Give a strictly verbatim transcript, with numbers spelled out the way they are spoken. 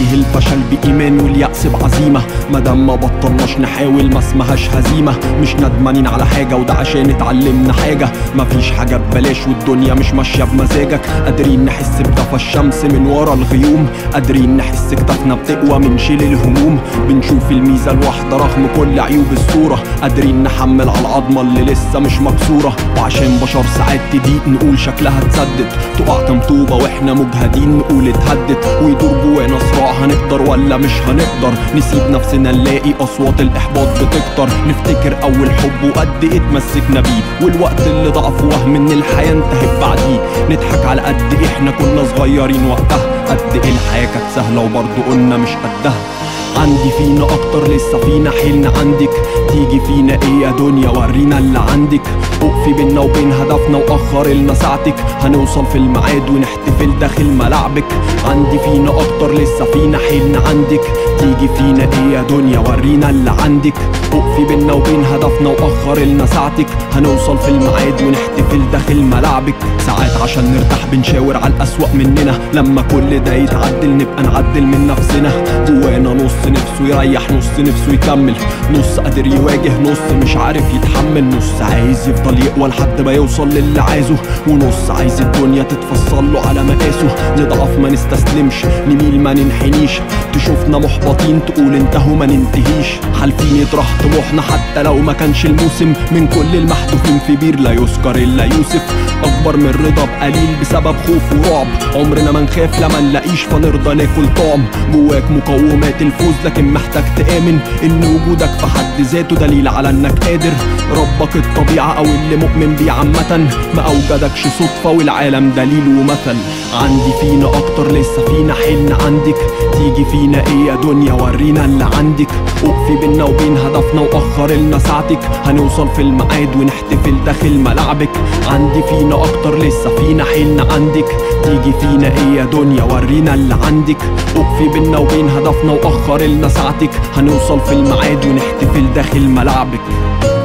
نواجه الفشل بإيمان واليأس بعزيمة، مادام ما بطلناش نحاول ما اسمهاش هزيمة. مش ندمانين على حاجة وده عشان اتعلمنا حاجة، مفيش حاجة ببلاش والدنيا مش ماشية بمزاجك. قادرين نحس بدفى الشمس من ورا الغيوم، قادرين نحس كتافنا بتقوى من شيل الهموم. بنشوف الميزة الواحدة رغم كل عيوب الصورة، قادرين نحمل على العظمة اللي لسه مش مكسورة. وعشان بشر ساعات تضيق نقول شكلها اتسدد، تقع طوبة واحنا مجهدين نقول اتهدت. ويدور جوانا صراع هنقدر ولا مش هنقدر، نسيب نفسنا نلاقي اصوات الاحباط بتكتر. نفتكر اول حب وقد ايه اتمسكنا بيه، والوقت اللي ضعف وهم ان الحياة انتهت بعديه. نضحك على قد ايه احنا كنا صغيرين وقتها، قد ايه الحياة كانت سهلة وبرضه قلنا مش قدها. عندي فينا اكتر لسه فينا حيلنا عندك، تيجي فينا ايه يا دنيا ورينا اللي عندك. وقفي بينا وبين هدفنا واخر لنا ساعتك، هنوصل في الميعاد ونحتفل داخل ملعبك. عندي فينا اكتر لسه فينا حيلنا عندك، تيجي فينا ايه يا دنيا ورينا اللي عندك. وقفي بينا وبين هدفنا واخر لنا ساعتك، هنوصل في الميعاد ونحتفل داخل ملعبك. ساعات عشان نرتاح بنشاور على الأسوأ مننا، لما كل ده يتعدل نبقى نعدل من نفسنا. جوانا نص نفسه يريح، نص نفسه يكمل، نص قادر يواجه، نص مش عارف يتحمل. نص عايز يفضل يقوى لحد ما يوصل للي عايزه، ونص عايز الدنيا تتفصل له على مقاسه. نضعف ما نستسلمش، نميل ما ننحنيش، تشوفنا محبطين تقول انتهوا ما ننتهيش. حالفين يطرح طموحنا حتى لو ما كانش الموسم، من كل المحذوفين في بير لا يذكر الا يوسف. اكبر من رضا بقليل بسبب خوف ورعب، عمرنا ما نخاف لما نلاقيش فنرضى ناكل طعم. جواك مقومات الفوز لكن محتاج تآمن ان وجودك في حد ذاته دليل على انك قادر. ربك الطبيعة او اللي مؤمن بيه عامة، ما اوجدكش صدفة والعالم دليل ومثل. عندي فينا اكتر لسه فينا حيلنا عندك، تيجي فينا ايه يا دنيا ورينا اللي عندك. وقفي بينا وبين هدفنا واخر لنا ساعتك، هنوصل في الميعاد ونحتفل داخل ملعبك. عندي فينا اكتر لسه فينا حيلنا عندك، تيجي فينا ايه يا دنيا ورينا اللي عندك. وقفي بينا وبين هدفنا واخر لنا ساعتك، هنوصل في الميعاد ونحتفل داخل ملعبك.